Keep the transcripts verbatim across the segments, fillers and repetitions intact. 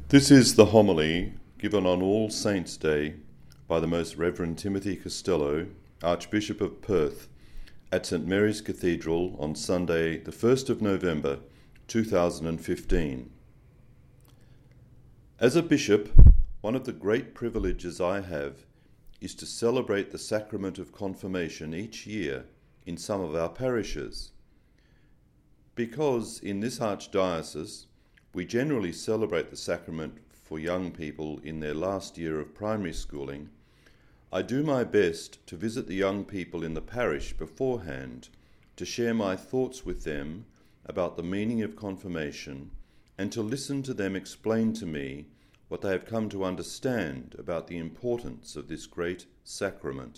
This is the homily given on All Saints' Day by the Most Reverend Timothy Costello, Archbishop of Perth, at St Mary's Cathedral on Sunday, the first of November, two thousand fifteen. As a bishop, one of the great privileges I have is to celebrate the sacrament of confirmation each year in some of our parishes. Because in this archdiocese, we generally celebrate the sacrament for young people in their last year of primary schooling, I do my best to visit the young people in the parish beforehand to share my thoughts with them about the meaning of confirmation and to listen to them explain to me what they have come to understand about the importance of this great sacrament.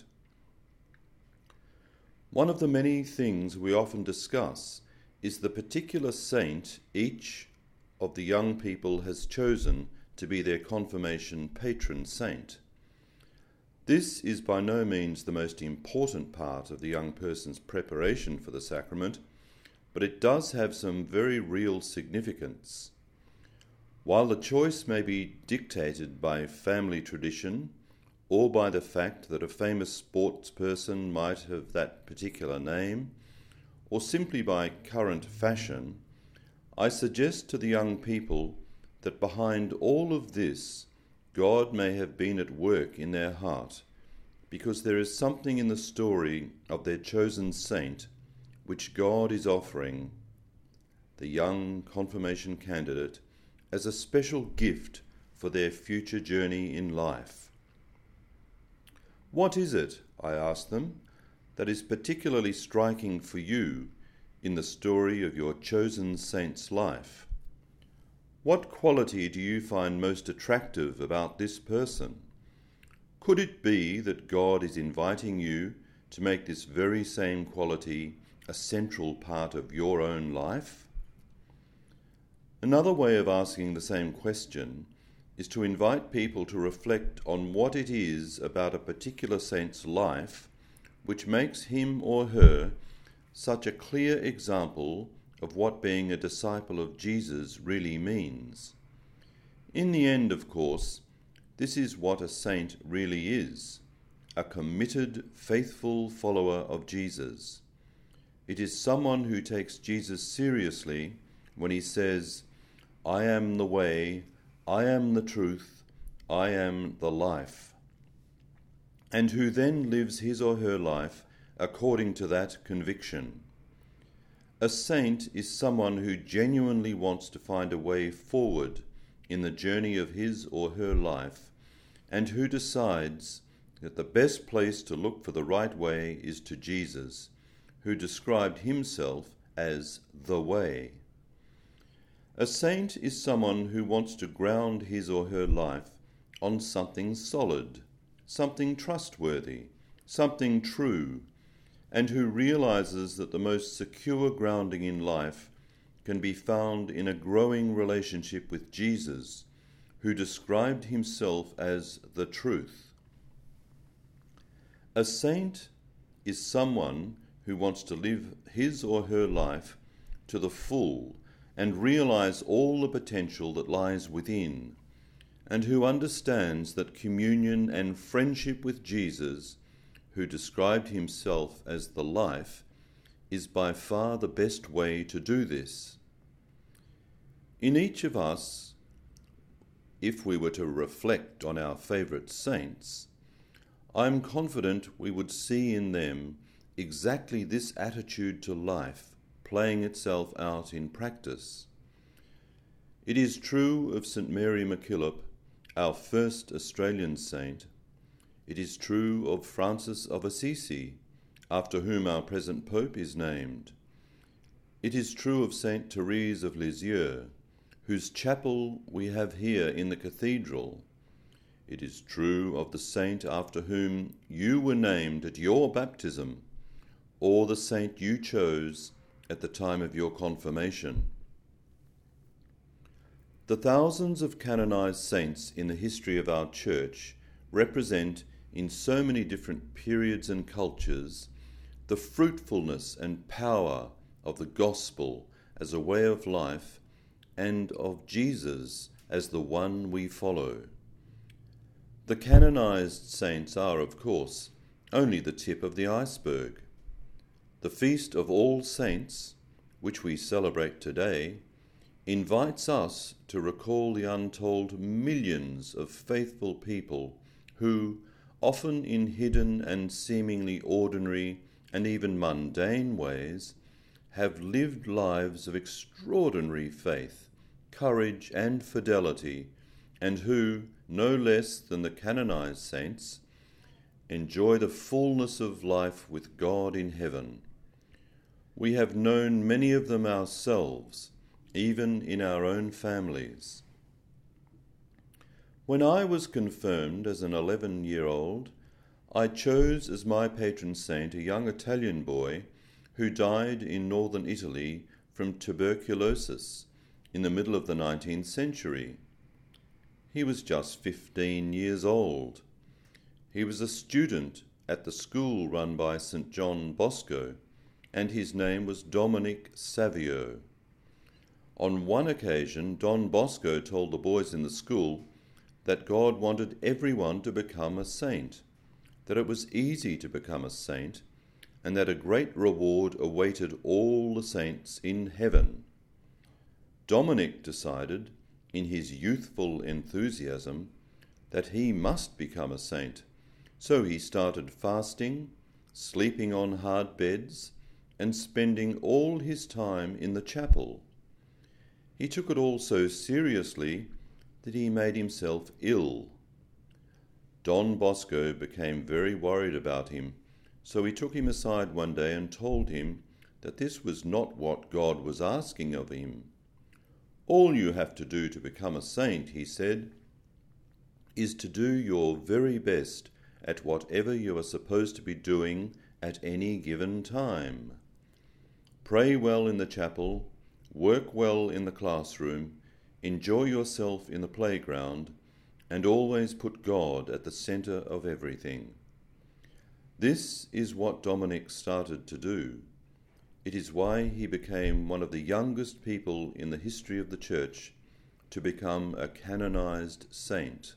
One of the many things we often discuss is the particular saint each of the young people has chosen to be their confirmation patron saint. This is by no means the most important part of the young person's preparation for the sacrament, but it does have some very real significance. While the choice may be dictated by family tradition or by the fact that a famous sports person might have that particular name, or simply by current fashion, I suggest to the young people that behind all of this, God may have been at work in their heart, because there is something in the story of their chosen saint which God is offering the young confirmation candidate as a special gift for their future journey in life. What is it, I ask them, that is particularly striking for you in the story of your chosen saint's life? What quality do you find most attractive about this person? Could it be that God is inviting you to make this very same quality a central part of your own life? Another way of asking the same question is to invite people to reflect on what it is about a particular saint's life which makes him or her such a clear example of what being a disciple of Jesus really means. In the end, of course, this is what a saint really is, a committed, faithful follower of Jesus. It is someone who takes Jesus seriously when he says, "I am the way, I am the truth, I am the life," and who then lives his or her life according to that conviction. A saint is someone who genuinely wants to find a way forward in the journey of his or her life, and who decides that the best place to look for the right way is to Jesus, who described himself as the way. A saint is someone who wants to ground his or her life on something solid, something trustworthy, something true, and who realizes that the most secure grounding in life can be found in a growing relationship with Jesus, who described himself as the truth. A saint is someone who wants to live his or her life to the full and realize all the potential that lies within, and who understands that communion and friendship with Jesus, who described himself as the life, is by far the best way to do this. In each of us, if we were to reflect on our favourite saints, I am confident we would see in them exactly this attitude to life playing itself out in practice. It is true of St Mary MacKillop, our first Australian saint. It is true of Francis of Assisi, after whom our present Pope is named. It is true of Saint Therese of Lisieux, whose chapel we have here in the cathedral. It is true of the saint after whom you were named at your baptism, or the saint you chose at the time of your confirmation. The thousands of canonized saints in the history of our Church represent, in so many different periods and cultures, the fruitfulness and power of the gospel as a way of life and of Jesus as the one we follow. The canonized saints are, of course, only the tip of the iceberg. The Feast of All Saints, which we celebrate today, invites us to recall the untold millions of faithful people who, often in hidden and seemingly ordinary and even mundane ways, have lived lives of extraordinary faith, courage and fidelity, and who, no less than the canonized saints, enjoy the fullness of life with God in heaven. We have known many of them ourselves, even in our own families. When I was confirmed as an eleven-year-old, I chose as my patron saint a young Italian boy who died in northern Italy from tuberculosis in the middle of the nineteenth century. He was just fifteen years old. He was a student at the school run by Saint John Bosco, and his name was Dominic Savio. On one occasion, Don Bosco told the boys in the school that God wanted everyone to become a saint, that it was easy to become a saint, and that a great reward awaited all the saints in heaven. Dominic decided, in his youthful enthusiasm, that he must become a saint, so he started fasting, sleeping on hard beds, and spending all his time in the chapel. He took it all so seriously that he made himself ill. Don Bosco became very worried about him, so he took him aside one day and told him that this was not what God was asking of him. All you have to do to become a saint, he said, is to do your very best at whatever you are supposed to be doing at any given time. Pray well in the chapel, work well in the classroom, enjoy yourself in the playground, and always put God at the centre of everything. This is what Dominic started to do. It is why he became one of the youngest people in the history of the Church to become a canonized saint.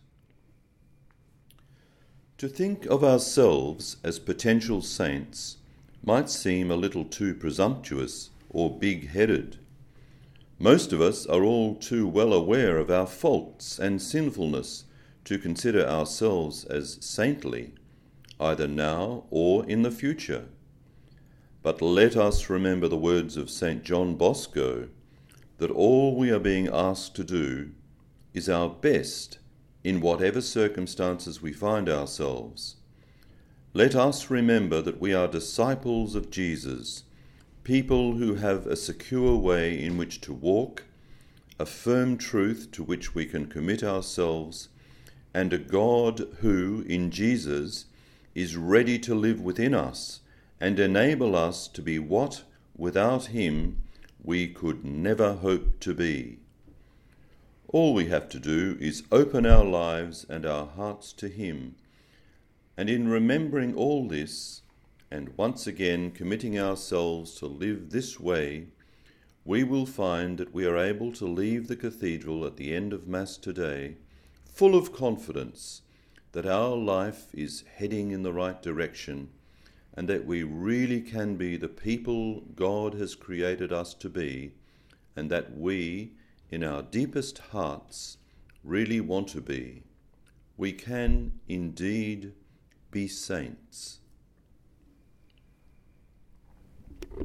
To think of ourselves as potential saints might seem a little too presumptuous or big-headed. Most of us are all too well aware of our faults and sinfulness to consider ourselves as saintly, either now or in the future. But let us remember the words of Saint John Bosco, that all we are being asked to do is our best in whatever circumstances we find ourselves. Let us remember that we are disciples of Jesus, people who have a secure way in which to walk, a firm truth to which we can commit ourselves, and a God who, in Jesus, is ready to live within us and enable us to be what, without him, we could never hope to be. All we have to do is open our lives and our hearts to him, and in remembering all this, and once again committing ourselves to live this way, we will find that we are able to leave the cathedral at the end of Mass today, full of confidence that our life is heading in the right direction, and that we really can be the people God has created us to be, and that we, in our deepest hearts, really want to be. We can indeed be saints.